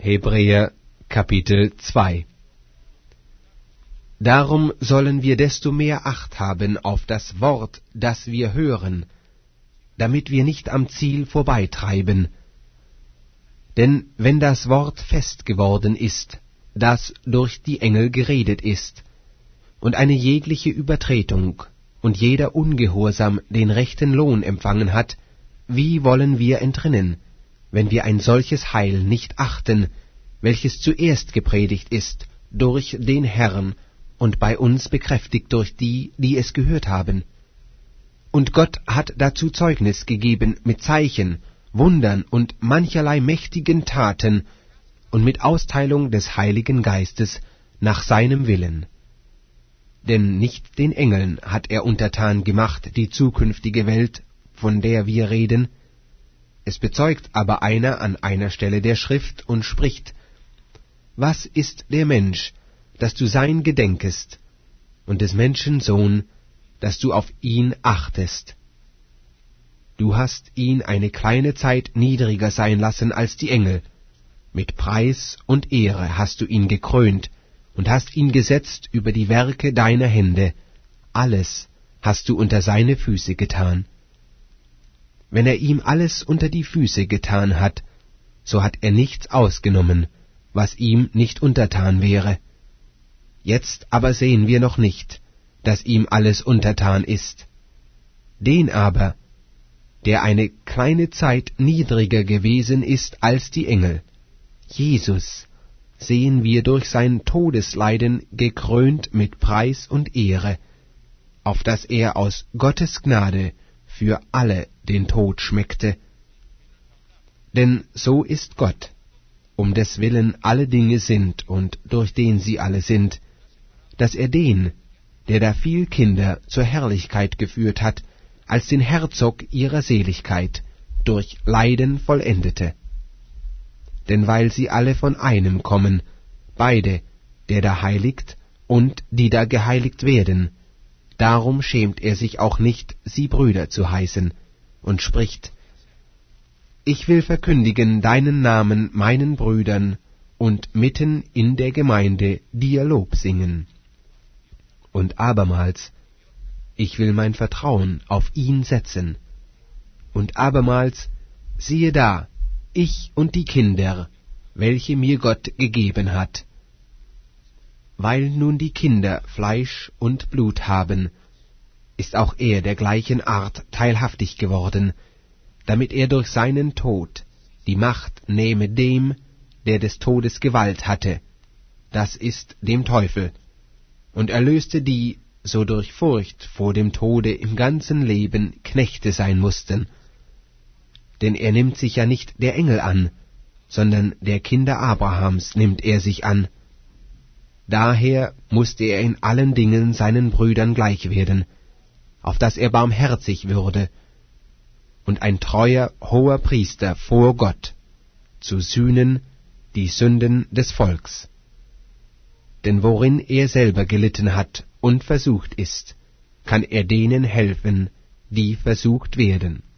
Hebräer Kapitel 2. Darum sollen wir desto mehr Acht haben auf das Wort, das wir hören, damit wir nicht am Ziel vorbeitreiben. Denn wenn das Wort fest geworden ist, das durch die Engel geredet ist, und eine jegliche Übertretung und jeder Ungehorsam den rechten Lohn empfangen hat, wie wollen wir entrinnen, wenn wir ein solches Heil nicht achten, welches zuerst gepredigt ist durch den Herrn und bei uns bekräftigt durch die, die es gehört haben? Und Gott hat dazu Zeugnis gegeben mit Zeichen, Wundern und mancherlei mächtigen Taten und mit Austeilung des Heiligen Geistes nach seinem Willen. Denn nicht den Engeln hat er untertan gemacht die zukünftige Welt, von der wir reden. Es bezeugt aber einer an einer Stelle der Schrift und spricht: Was ist der Mensch, dass du sein gedenkest, und des Menschen Sohn, dass du auf ihn achtest? Du hast ihn eine kleine Zeit niedriger sein lassen als die Engel. Mit Preis und Ehre hast du ihn gekrönt und hast ihn gesetzt über die Werke deiner Hände. Alles hast du unter seine Füße getan. Wenn er ihm alles unter die Füße getan hat, so hat er nichts ausgenommen, was ihm nicht untertan wäre. Jetzt aber sehen wir noch nicht, dass ihm alles untertan ist. Den aber, der eine kleine Zeit niedriger gewesen ist als die Engel, Jesus, sehen wir durch sein Todesleiden gekrönt mit Preis und Ehre, auf dass er aus Gottes Gnade für alle den Tod schmeckte. Denn so ist Gott, um des Willen alle Dinge sind und durch den sie alle sind, dass er den, der da viel Kinder zur Herrlichkeit geführt hat, als den Herzog ihrer Seligkeit, durch Leiden vollendete. Denn weil sie alle von einem kommen, beide, der da heiligt und die da geheiligt werden, darum schämt er sich auch nicht, sie Brüder zu heißen, und spricht: Ich will verkündigen deinen Namen meinen Brüdern und mitten in der Gemeinde dir Lob singen. Und abermals: Ich will mein Vertrauen auf ihn setzen. Und abermals: Siehe da, ich und die Kinder, welche mir Gott gegeben hat. Weil nun die Kinder Fleisch und Blut haben, ist auch er der gleichen Art teilhaftig geworden, damit er durch seinen Tod die Macht nehme dem, der des Todes Gewalt hatte, das ist dem Teufel, und erlöste die, so durch Furcht vor dem Tode im ganzen Leben Knechte sein mussten. Denn er nimmt sich ja nicht der Engel an, sondern der Kinder Abrahams nimmt er sich an. Daher mußte er in allen Dingen seinen Brüdern gleich werden, auf dass er barmherzig würde und ein treuer hoher Priester vor Gott, zu sühnen die Sünden des Volks. Denn worin er selber gelitten hat und versucht ist, kann er denen helfen, die versucht werden.